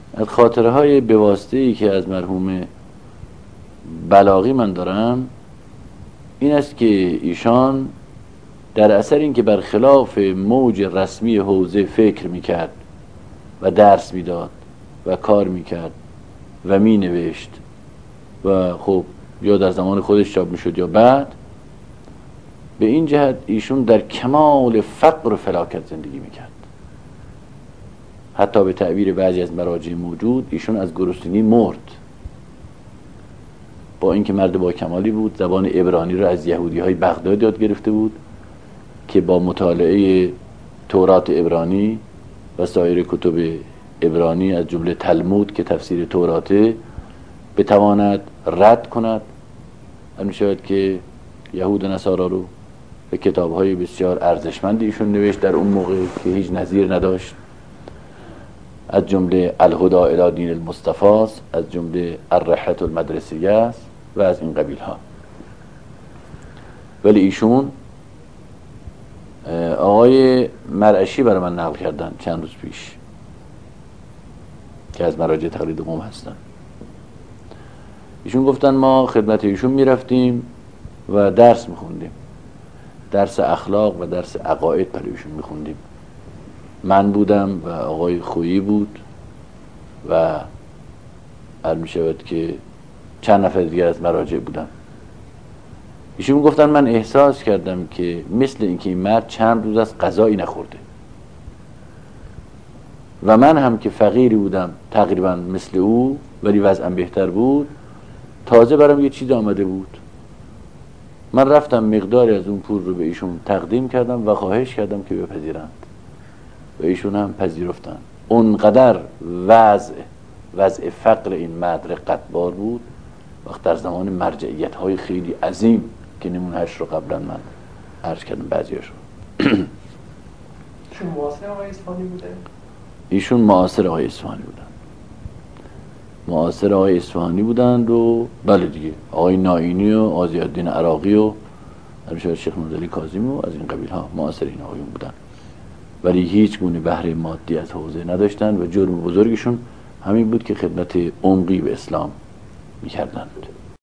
از خاطره های بواسطه‌ای که از مرحوم بلاغی من دارم این است که ایشان در اثر اینکه برخلاف موج رسمی حوزه فکر میکرد و درس میداد و کار میکرد و مینوشت و خب یا در زمان خودش چاپ میشد یا بعد، به این جهت ایشون در کمال فقر و فلاکت زندگی میکرد. حتی به تعبیر بعضی از مراجع موجود ایشون از گرسنگی مرد، با اینکه مرد با کمالی بود. زبان عبرانی رو از یهودی های بغداد یاد گرفته بود که با مطالعه تورات عبرانی و سایر کتب عبرانی از جمله تلمود که تفسیر توراته بتواند رد کند. می شود که یهود و نصارا رو به کتاب‌های بسیار ارزشمندی ایشون نوشت در اون موقع که هیچ نظیر نداشت، از جمله الهدی الی دین المصطفی است، از جمله الرحلة المدرسیه است و از این قبیل ها. ولی ایشون آقای مرعشی برای من نقل کردن چند روز پیش که از مراجع تقلید قوم هستن. ایشون گفتن ما خدمت ایشون میرفتیم و درس میخوندیم، درس اخلاق و درس عقاید برای ایشون میخوندیم. من بودم و آقای خویی بود و علم شود که چند نفر دیگر از مراجع بودن. ایشون گفتن من احساس کردم که مثل اینکه این مرد چند روز از غذایی نخورده و من هم که فقیری بودم تقریبا مثل او ولی وضعم بهتر بود، تازه برام یه چیز آمده بود. من رفتم مقداری از اون پول رو به ایشون تقدیم کردم و خواهش کردم که بپذیرند و ایشون هم پذیرفتن. اونقدر وضع فقر این مرد رقتبار بود وقت در زمان مرجعیت های خیلی عظیم که نمونهش رو قبلا من عرض کردم بعضیش رو. ایشون معاصر آقای اصفهانی بوده؟ ایشون معاصر آقای اصفهانی بودن. معاصر آقای اصفهانی بودند و بله دیگه آقای نائینی و آضیاءالدین عراقی و شیخ نورعلی کاظمی و از این قبیل ها معاصر این آقایون بودن، ولی هیچ گونه بهره مادی از حوزه نداشتند و جرم بزرگشون همین بود که خدمت عمقی به اسلام می‌کردند.